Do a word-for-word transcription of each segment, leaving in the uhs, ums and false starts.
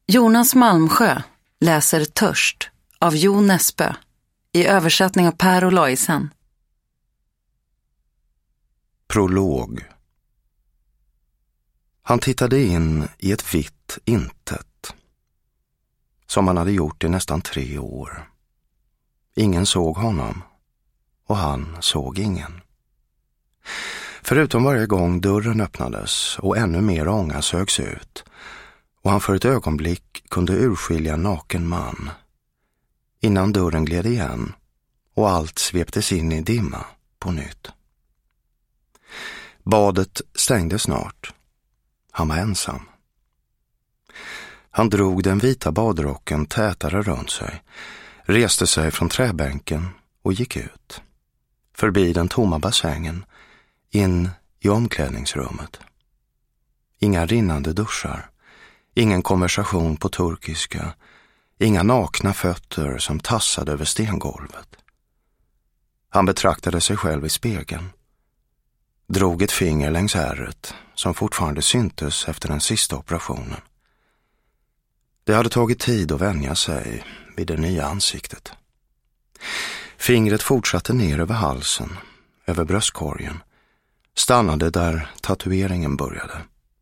Jonas Malmsjö läser Törst av Jo Nesbø i översättning av Per Olaisen. Prolog. Han tittade in i ett vitt intet, som han hade gjort i nästan tre år. Ingen såg honom, och han såg ingen. Förutom varje gång dörren öppnades och ännu mer ånga sögs ut, och han för ett ögonblick kunde urskilja en naken man, innan dörren gled igen och allt sveptes in i dimma på nytt. Badet stängde snart. Han var ensam. Han drog den vita badrocken tätare runt sig, reste sig från träbänken och gick ut. Förbi den tomma bassängen, in i omklädningsrummet. Inga rinnande duschar, ingen konversation på turkiska, inga nakna fötter som tassade över stengolvet. Han betraktade sig själv i spegeln, drog ett finger längs ärret som fortfarande syntes efter den sista operationen. Det hade tagit tid att vänja sig vid det nya ansiktet. Fingret fortsatte ner över halsen, över bröstkorgen, stannade där tatueringen började.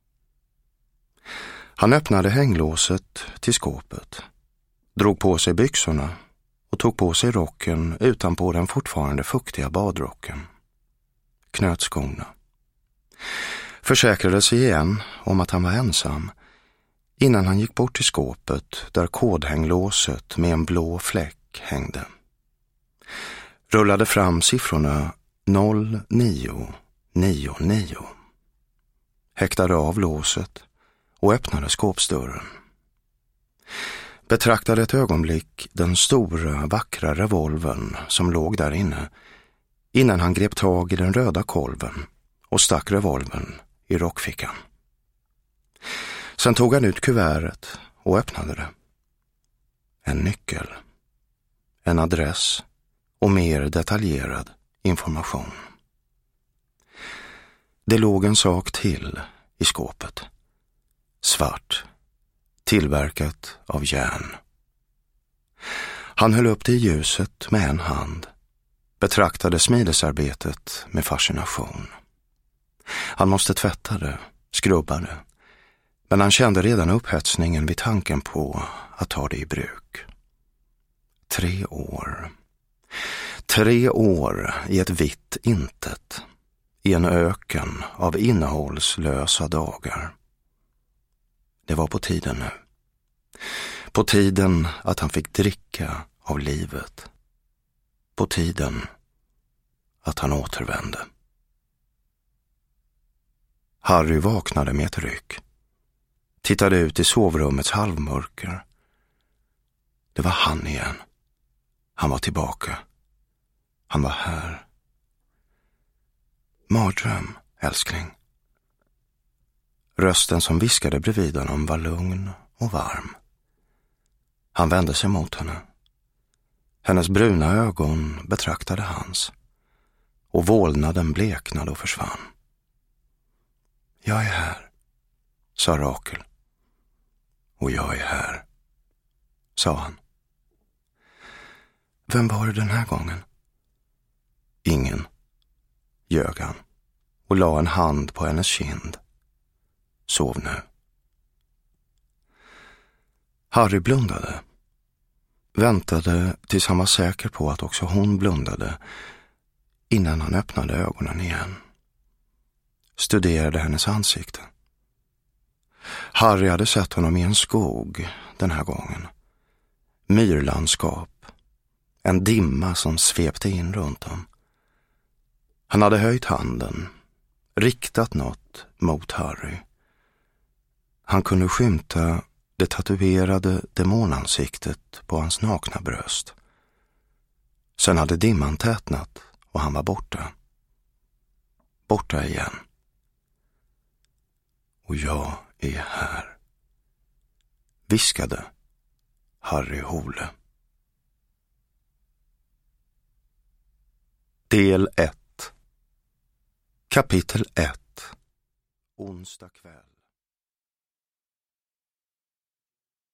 Han öppnade hänglåset till skåpet, drog på sig byxorna och tog på sig rocken utanpå den fortfarande fuktiga badrocken. Knöt skorna. Försäkrade sig igen om att han var ensam innan han gick bort till skåpet där kodhänglåset med en blå fläck hängde. Rullade fram siffrorna noll nio nio nio. Häktade av låset och öppnade skåpsdörren. Betraktade ett ögonblick den stora, vackra revolvern som låg där inne innan han grep tag i den röda kolven och stack revolvern i rockfickan. Sen tog han ut kuvertet och öppnade det. En nyckel, en adress och mer detaljerad information. Det låg en sak till i skåpet. Svart, tillverkat av järn. Han höll upp det i ljuset med en hand, betraktade smidesarbetet med fascination. Han måste tvätta det, skrubba det, men han kände redan upphetsningen vid tanken på att ta det i bruk. Tre år. Tre år i ett vitt intet, i en öken av innehållslösa dagar. Det var på tiden nu. På tiden att han fick dricka av livet. På tiden att han återvände. Harry vaknade med ett ryck. Tittade ut i sovrummets halvmörker. Det var han igen. Han var tillbaka. Han var här. Mardröm, älskling. Rösten som viskade bredvid honom var lugn och varm. Han vände sig mot henne. Hennes bruna ögon betraktade hans, och vålnaden bleknade och försvann. Jag är här, sa Rakel. Och jag är här, sa han. Vem var det den här gången? Ingen, ljög han och la en hand på hennes kind. Sov nu. Harry blundade. Väntade tills han var säker på att också hon blundade innan han öppnade ögonen igen. Studerade hennes ansikte. Harry hade sett honom i en skog den här gången. Myrlandskap. En dimma som svepte in runt om. Han hade höjt handen, riktat något mot Harry. Han kunde skymta det tatuerade demonansiktet på hans nakna bröst. Sen hade dimman tätnat och han var borta. Borta igen. Och jag är här, viskade Harry Hole. Del ett. Kapitel ett. Onsdag kväll.